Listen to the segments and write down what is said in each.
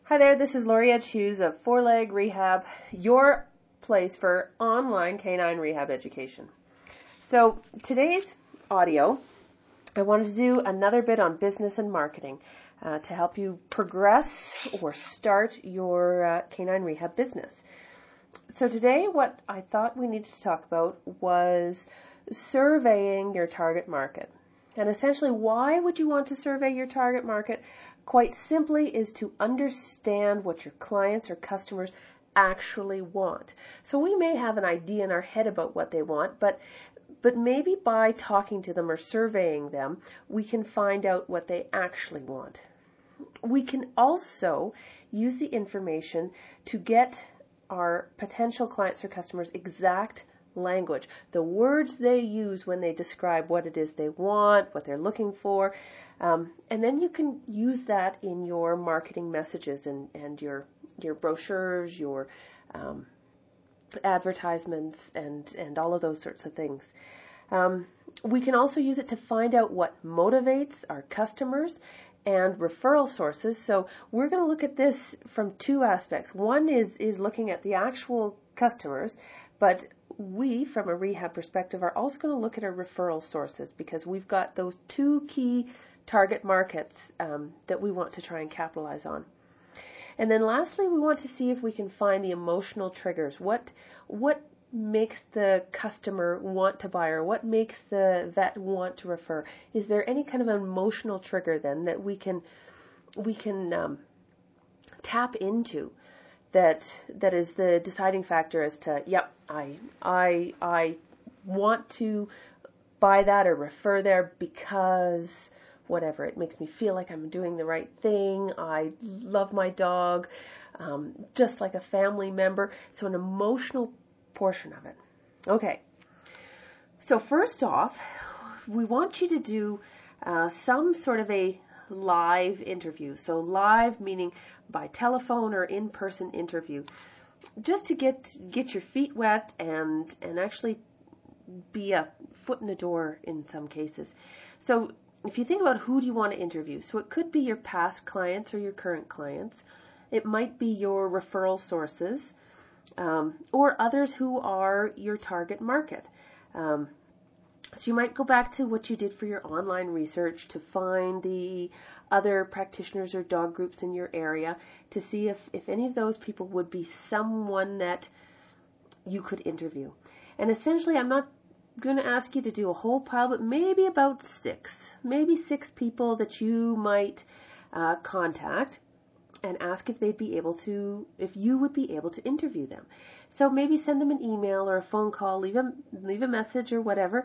Hi there, this is Lori Edge Hughes of Four Leg Rehab, your place for online canine rehab education. So today's audio, I wanted to do another bit on business and marketing to help you progress or start your canine rehab business. So today what I thought we needed to talk about was surveying your target market. And essentially, why would you want to survey your target market? Quite simply is to understand what your clients or customers actually want. So we may have an idea in our head about what they want, but maybe by talking to them or surveying them, we can find out what they actually want. We can also use the information to get our potential clients or customers exact language, the words they use when they describe what it is they want, what they're looking for, and then you can use that in your marketing messages and your brochures, your advertisements, and all of those sorts of things. We can also use it to find out what motivates our customers and referral sources. So we're going to look at this from two aspects. One is looking at the actual customers, but we, from a rehab perspective, are also going to look at our referral sources because we've got those two key target markets that we want to try and capitalize on. And then lastly, we want to see if we can find the emotional triggers. What makes the customer want to buy, or what makes the vet want to refer? Is there any kind of emotional trigger then that we can tap into that is the deciding factor as to, yep, I want to buy that or refer there because whatever, it makes me feel like I'm doing the right thing. I love my dog, just like a family member. So an emotional portion of it. Okay. So first off, we want you to do some sort of a live interview. So live meaning by telephone or in-person interview, just to get your feet wet and actually be a foot in the door in some cases. So if you think about who do you want to interview, so it could be your past clients or your current clients. It might be your referral sources, or others who are your target market. So you might go back to what you did for your online research to find the other practitioners or dog groups in your area to see if any of those people would be someone that you could interview. And essentially, I'm not going to ask you to do a whole pile, but maybe about six people that you might contact and ask if you would be able to interview them. So maybe send them an email or a phone call, leave a message or whatever.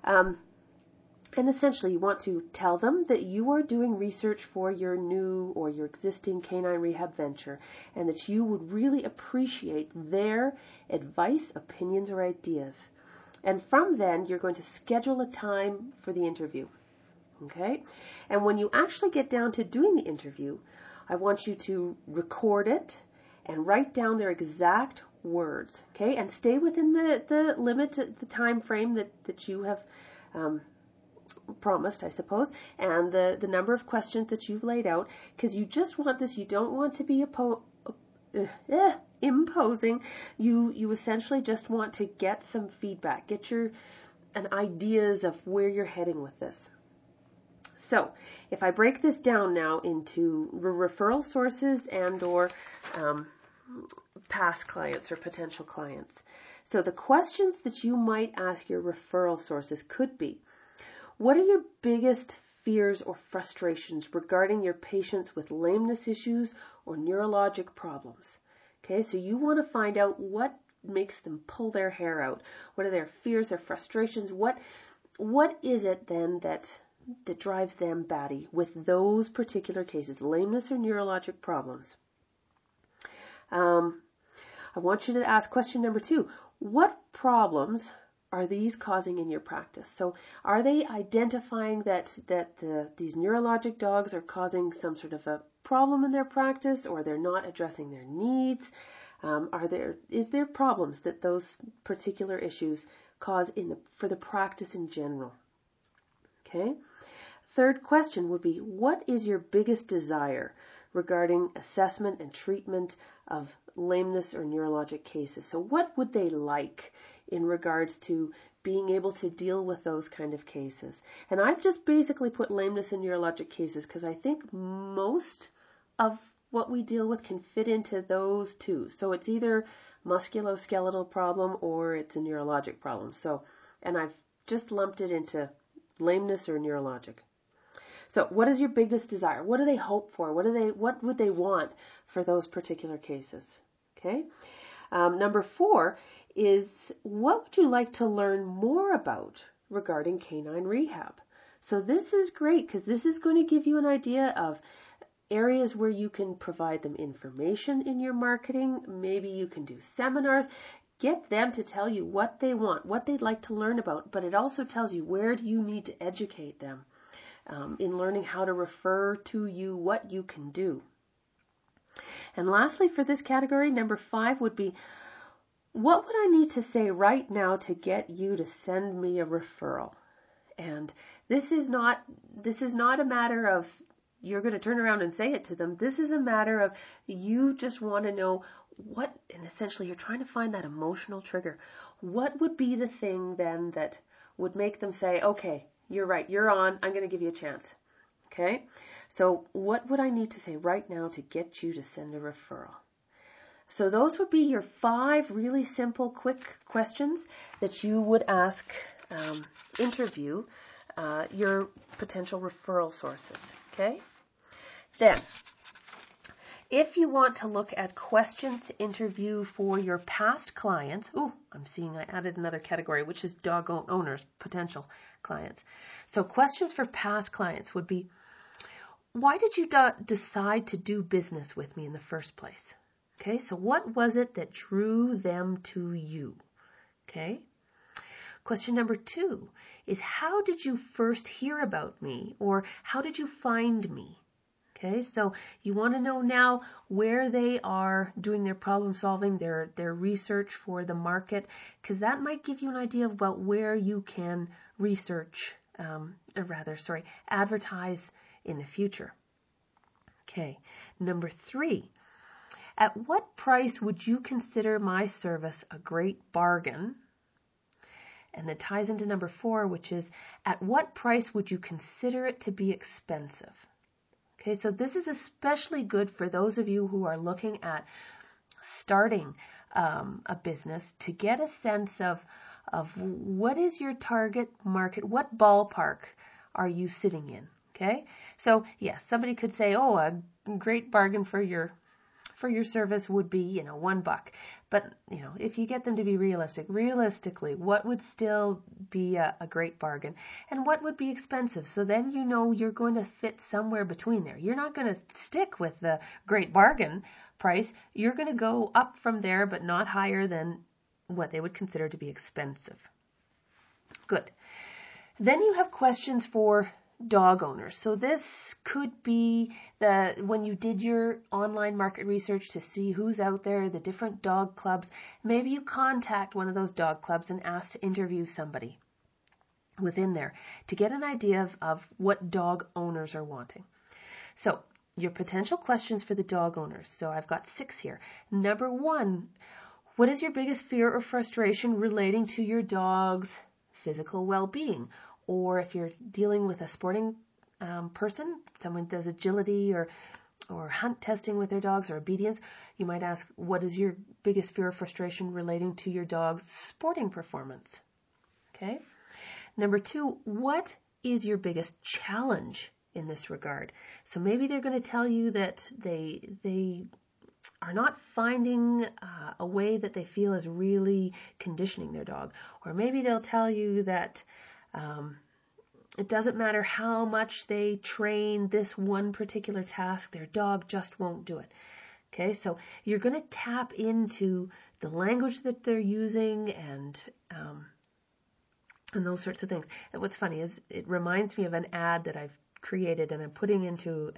And essentially, you want to tell them that you are doing research for your new or your existing canine rehab venture, and that you would really appreciate their advice, opinions, or ideas. And from then, you're going to schedule a time for the interview. Okay? And when you actually get down to doing the interview, I want you to record it and write down their exact words, okay? And stay within the limit, the time frame that you have promised, I suppose, and the number of questions that you've laid out, because you just want this. You don't want to be imposing. You essentially just want to get some feedback, get ideas of where you're heading with this. So if I break this down now into referral sources and or past clients or potential clients. So the questions that you might ask your referral sources could be, what are your biggest fears or frustrations regarding your patients with lameness issues or neurologic problems? Okay, so you want to find out what makes them pull their hair out. What are their fears, their frustrations? What is it then that drives them batty with those particular cases, lameness or neurologic problems? I want you to ask question number 2. What problems are these causing in your practice? So are they identifying that these neurologic dogs are causing some sort of a problem in their practice, or they're not addressing their needs? Is there problems that those particular issues cause for the practice in general? Okay. Third question would be, what is your biggest desire regarding assessment and treatment of lameness or neurologic cases. So what would they like in regards to being able to deal with those kind of cases? And I've just basically put lameness and neurologic cases because I think most of what we deal with can fit into those two. So it's either musculoskeletal problem or it's a neurologic problem. So, and I've just lumped it into lameness or neurologic. So what is your biggest desire? What do they hope for? What would they want for those particular cases? Okay. Number 4 is, what would you like to learn more about regarding canine rehab? So this is great because this is going to give you an idea of areas where you can provide them information in your marketing. Maybe you can do seminars. Get them to tell you what they want, what they'd like to learn about, but it also tells you where do you need to educate them in learning how to refer to you, what you can do. And lastly, for this category, number 5 would be, what would I need to say right now to get you to send me a referral? And this is not a matter of you're going to turn around and say it to them. This is a matter of you just want to know what, and essentially you're trying to find that emotional trigger. What would be the thing then that would make them say, okay, you're right, you're on, I'm going to give you a chance. Okay? So what would I need to say right now to get you to send a referral? So those would be your 5 really simple, quick questions that you would ask, interview your potential referral sources. Okay? Then, if you want to look at questions to interview for your past clients, I'm seeing I added another category, which is dog owners, potential clients. So questions for past clients would be, why did you decide to do business with me in the first place? Okay, so what was it that drew them to you? Okay. Question number 2 is, how did you first hear about me, or how did you find me? Okay, so you want to know now where they are doing their problem solving, their research for the market, because that might give you an idea about where you can advertise in the future. Okay, number 3, at what price would you consider my service a great bargain? And that ties into number 4, which is, at what price would you consider it to be expensive? Okay, so this is especially good for those of you who are looking at starting a business, to get a sense of what is your target market, what ballpark are you sitting in. Okay, so yes, somebody could say, oh, a great bargain for your service would be, $1. But, if you get them to be realistically, what would still be a great bargain and what would be expensive? So then you're going to fit somewhere between there. You're not going to stick with the great bargain price. You're going to go up from there, but not higher than what they would consider to be expensive. Good. Then you have questions for dog owners. So this could be when you did your online market research to see who's out there, the different dog clubs, maybe you contact one of those dog clubs and ask to interview somebody within there to get an idea of what dog owners are wanting. So your potential questions for the dog owners. So I've got 6 here. Number 1, what is your biggest fear or frustration relating to your dog's physical well-being? Or if you're dealing with a sporting person, someone does agility or hunt testing with their dogs or obedience, you might ask, what is your biggest fear or frustration relating to your dog's sporting performance? Okay. Number 2, what is your biggest challenge in this regard? So maybe they're going to tell you that they are not finding a way that they feel is really conditioning their dog. Or maybe they'll tell you that it doesn't matter how much they train this one particular task, their dog just won't do it. Okay, so you're going to tap into the language that they're using and those sorts of things. And what's funny is it reminds me of an ad that I've created and I'm putting into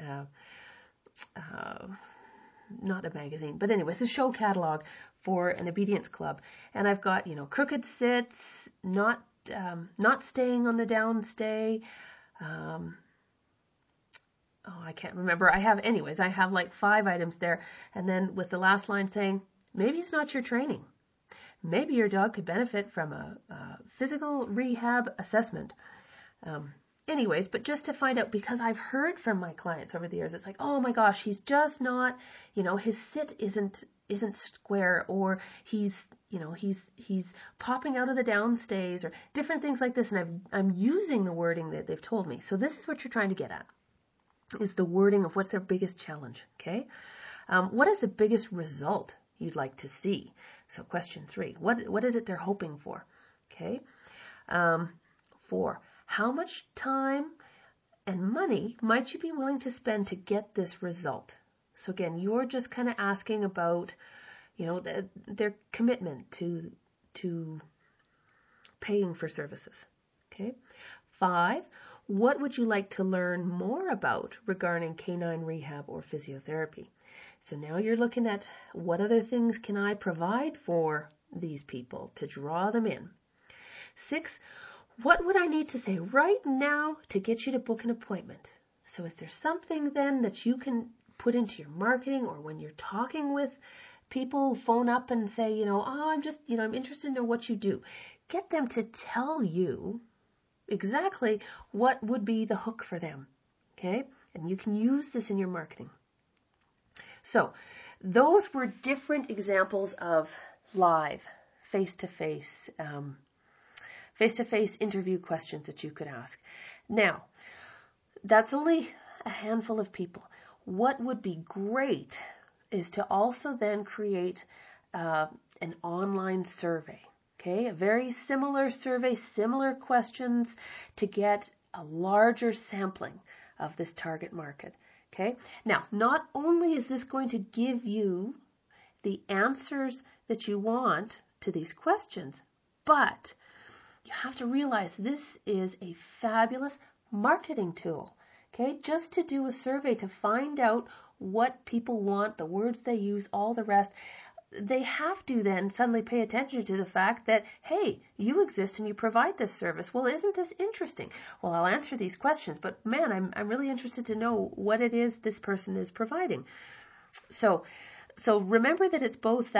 not a magazine, but anyway, it's a show catalog for an obedience club. And I've got, crooked sits, not staying on the downstay, I can't remember. I have like 5 items there. And then with the last line saying, maybe it's not your training. Maybe your dog could benefit from a physical rehab assessment. But just to find out, because I've heard from my clients over the years, it's like, oh my gosh, he's just not, his sit isn't square, or he's popping out of the downstays, or different things like this. And I'm using the wording that they've told me. So this is what you're trying to get at, is the wording of what's their biggest challenge. Okay. What is the biggest result you'd like to see? So question 3, what is it they're hoping for? Okay. 4, how much time and money might you be willing to spend to get this result? So again, you're just kind of asking about, their commitment to paying for services. Okay. 5, what would you like to learn more about regarding canine rehab or physiotherapy? So now you're looking at, what other things can I provide for these people to draw them in? 6, what would I need to say right now to get you to book an appointment? So is there something then that you can put into your marketing, or when you're talking with people, phone up and say, I'm interested to know what you do. Get them to tell you exactly what would be the hook for them. Okay? And you can use this in your marketing. So those were different examples of live, face-to-face interview questions that you could ask. Now, that's only a handful of people. What would be great is to also then create an online survey. Okay, a very similar survey, similar questions, to get a larger sampling of this target market. Okay, now not only is this going to give you the answers that you want to these questions, but you have to realize this is a fabulous marketing tool. Okay, just to do a survey to find out what people want, the words they use, all the rest. They have to then suddenly pay attention to the fact that, hey, you exist and you provide this service. Well, isn't this interesting? Well, I'll answer these questions, but man, I'm really interested to know what it is this person is providing. So remember that it's both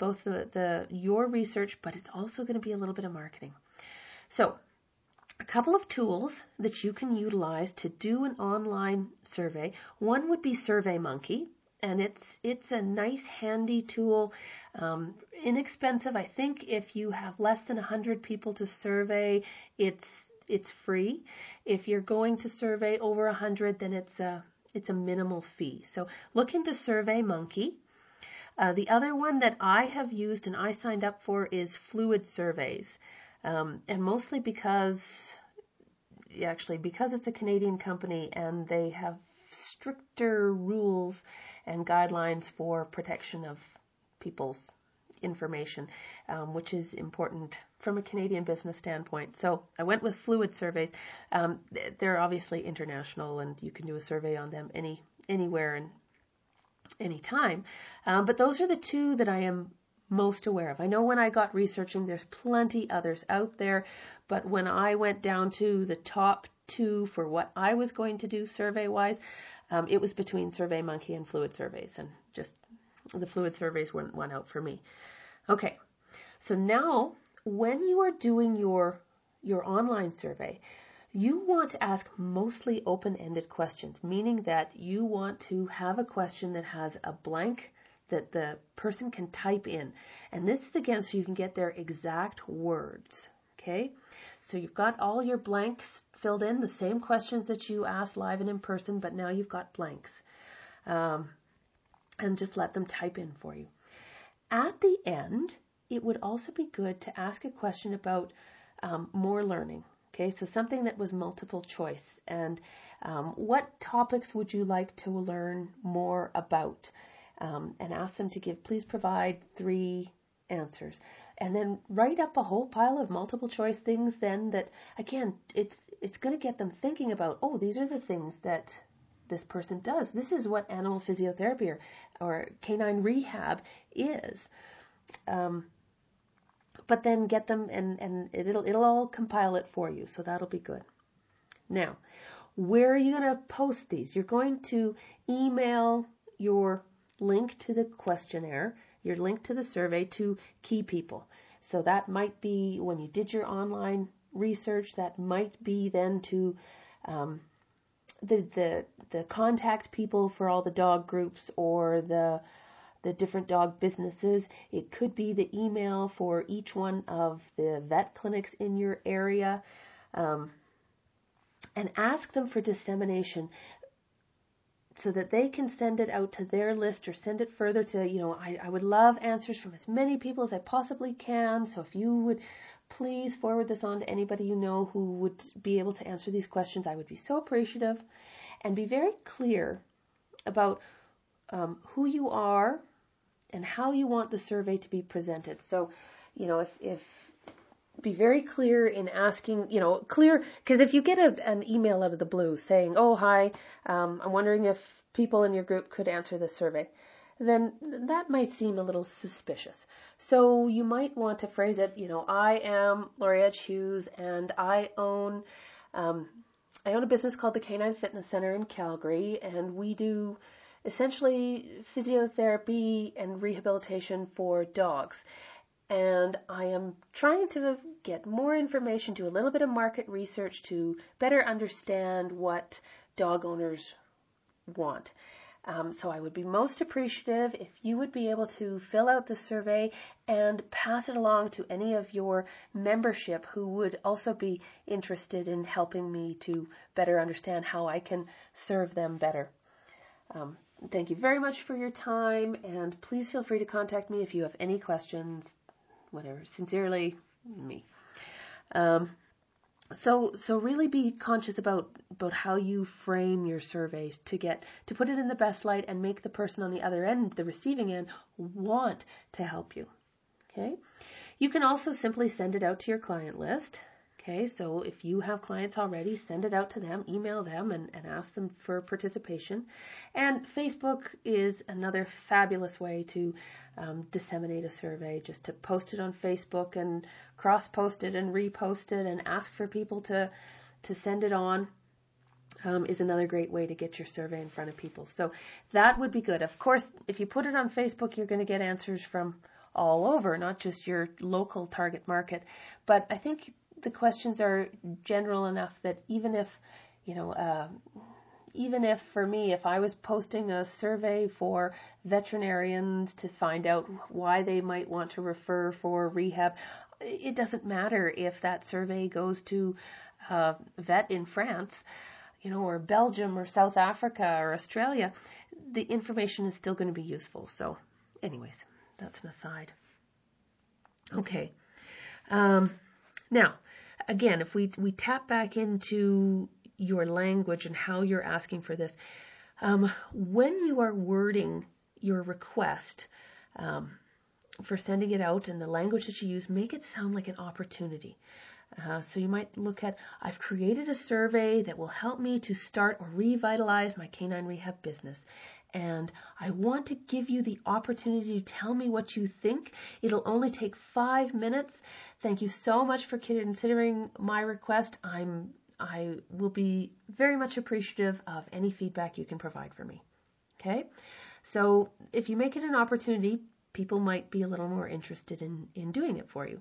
your research, but it's also going to be a little bit of marketing. So a couple of tools that you can utilize to do an online survey. One would be SurveyMonkey. And it's a nice, handy tool, inexpensive. I think if you have less than 100 people to survey, it's free. If you're going to survey over 100, then it's a minimal fee. So look into SurveyMonkey. The other one that I have used and I signed up for is Fluid Surveys, and mostly because it's a Canadian company and they have stricter rules and guidelines for protection of people's information, which is important from a Canadian business standpoint. So I went with Fluid Surveys. They're obviously international, and you can do a survey on them anywhere and anytime. But those are the two that I am most aware of. I know when I got researching, there's plenty others out there, but when I went down to the top 2 for what I was going to do survey-wise, it was between SurveyMonkey and Fluid Surveys, and just the Fluid Surveys won out for me. Okay, so now when you are doing your online survey, you want to ask mostly open-ended questions, meaning that you want to have a question that has a blank that the person can type in. And this is again so you can get their exact words. Okay, so you've got all your blanks filled in, the same questions that you asked live and in person, but now you've got blanks. And just let them type in for you. At the end, it would also be good to ask a question about more learning. Okay, so something that was multiple choice. And what topics would you like to learn more about? And ask them to please provide 3 answers. And then write up a whole pile of multiple choice things then that, again, it's going to get them thinking about, oh, these are the things that this person does. This is what animal physiotherapy or canine rehab is. But then get them, and it'll all compile it for you, so that'll be good. Now, where are you going to post these? You're going to email your link to the questionnaire, your link to the survey to key people. So that might be when you did your online research, that might be then to the contact people for all the dog groups or the different dog businesses. It could be the email for each one of the vet clinics in your area, and ask them for dissemination so that they can send it out to their list or send it further to, I would love answers from as many people as I possibly can. So if you would please forward this on to anybody you know who would be able to answer these questions, I would be so appreciative. And be very clear about who you are and how you want the survey to be presented. So, if be very clear in asking, clear, because if you get an email out of the blue saying, oh, hi, I'm wondering if people in your group could answer this survey, then that might seem a little suspicious. So you might want to phrase it, I am Laurie Hughes, and I own a business called the Canine Fitness Center in Calgary, and we do essentially physiotherapy and rehabilitation for dogs. And I am trying to get more information, do a little bit of market research to better understand what dog owners want. So I would be most appreciative if you would be able to fill out the survey and pass it along to any of your membership who would also be interested in helping me to better understand how I can serve them better. Thank you very much for your time, and please feel free to contact me if you have any questions. Whatever. Sincerely, me. So really be conscious about how you frame your surveys to put it in the best light and make the person on the other end, the receiving end, want to help you. Okay. You can also simply send it out to your client list. Okay, so if you have clients already, send it out to them, email them, and ask them for participation. And Facebook is another fabulous way to disseminate a survey, just to post it on Facebook and cross-post it and repost it and ask for people to send it on. Is another great way to get your survey in front of people. So that would be good. Of course, if you put it on Facebook, you're going to get answers from all over, not just your local target market. But I think the questions are general enough that even if for me, if I was posting a survey for veterinarians to find out why they might want to refer for rehab, it doesn't matter if that survey goes to a vet in France, or Belgium or South Africa or Australia. The information is still going to be useful. So anyways, that's an aside. Okay. Now, again, if we tap back into your language and how you're asking for this, when you are wording your request for sending it out and the language that you use, make it sound like an opportunity. So you might look at, I've created a survey that will help me to start or revitalize my canine rehab business. And I want to give you the opportunity to tell me what you think. It'll only take 5 minutes. Thank you so much for considering my request. I will be very much appreciative of any feedback you can provide for me. Okay? So if you make it an opportunity, people might be a little more interested in doing it for you.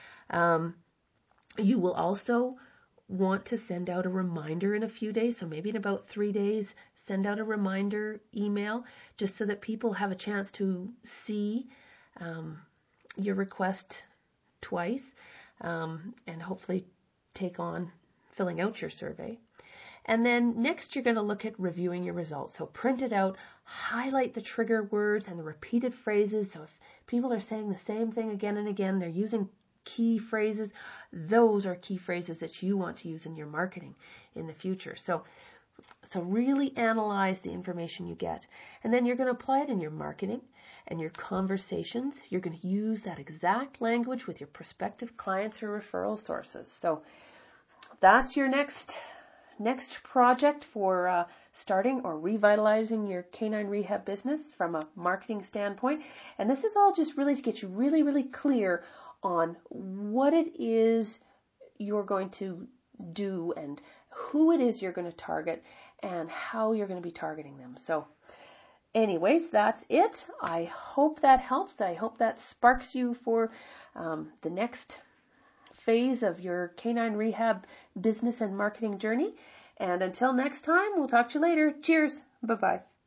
You will also want to send out a reminder in a few days. So maybe in about 3 days, send out a reminder email just so that people have a chance to see your request twice and hopefully take on filling out your survey. And then next you're going to look at reviewing your results. So print it out, highlight the trigger words and the repeated phrases. So if people are saying the same thing again and again, they're using key phrases, those are key phrases that you want to use in your marketing in the future. So really analyze the information you get. And then you're going to apply it in your marketing and your conversations. You're going to use that exact language with your prospective clients or referral sources. So that's your next project for starting or revitalizing your canine rehab business from a marketing standpoint. And this is all just really to get you really, really clear on what it is you're going to do and who it is you're going to target and how you're going to be targeting them. So anyways, that's it. I hope that helps. I hope that sparks you for the next phase of your canine rehab business and marketing journey. And until next time, we'll talk to you later. Cheers. Bye-bye.